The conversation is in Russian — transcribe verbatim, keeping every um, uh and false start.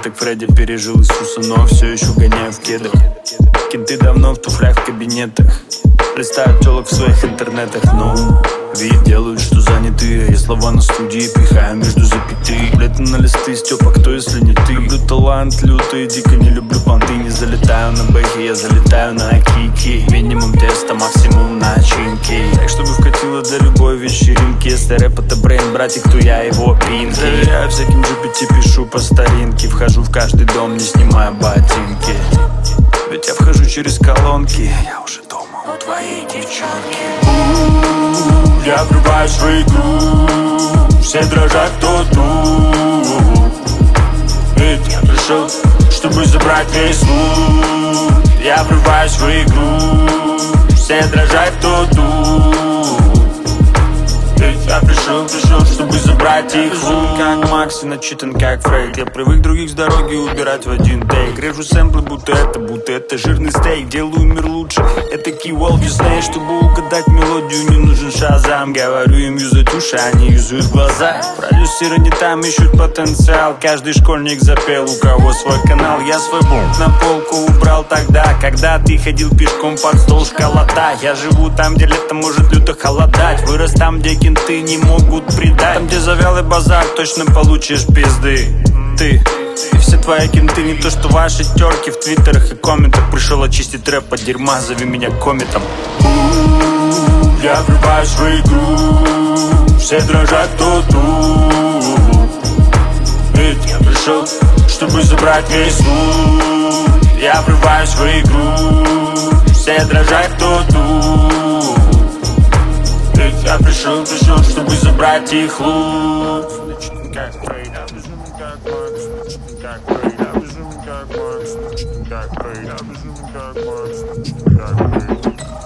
таблеток Фредди пережил Иисуса, но все еще гоняю в кедах. Кенты давно в туфлях в кабинетах, листают телок в своих интернетах, но вид делают, что заняты. Я слова на студии пихаю между запятых. Лето на листы, Степа, кто если не ты? Люблю талант лютый, дико не люблю понты. Не залетаю на бэхи, я залетаю на кики. Минимум теста, максимум начинки. Так, чтобы вкатило до любой вечеринки. Если рэп это брейн, братик, то я его пинки. Доверяю всяким джи пи ти, пишу по старинке. Вхожу в каждый дом, не снимая ботинки. Ведь я вхожу через колонки. Я уже дома у твоей девчонки. Я врываюсь в игру, все дрожат, кто тут. Ведь я пришел, чтобы забрать весь лут. Я врываюсь в игру, все дрожат, кто тут. Ведь я пришел, пришел, чтобы забрать их лут. Как Макс и начитан как Фрейд. Я привык других с дороги убирать в один тейк. Режу сэмплы, будто это, будто это жирный стейк. Делаю мир лучше, это Keywall Disney. Чтобы угадать мелодию, не нужен шазам. Говорю им юзать уши, они юзают глаза. Продюсеры не там ищут потенциал. Каждый школьник запел, у кого свой канал. Я свой бунт на полку убрал тогда, когда ты ходил пешком под стол школота. Я живу там, где лето может люто холодать. Вырос там, где кенты не могут предать. Там, где завялый базар, точно получишь пизды. Ты и все твои кенты не то, что ваши терки в твиттерах и комментах. Пришел очистить рэп от дерьма, зови меня кометом. Я врываюсь в игру, все дрожат, кто тут. Ведь я пришел, чтобы забрать весь лут. Я врываюсь в игру, все дрожат, кто тут. Ведь я пришел, пришел, чтобы забрать их лут. Как Фрейд, а бежим как Макс. Как Фрейд, а бежим как Макс. Как Фрейд, а бежим как Макс. Как Фрейд.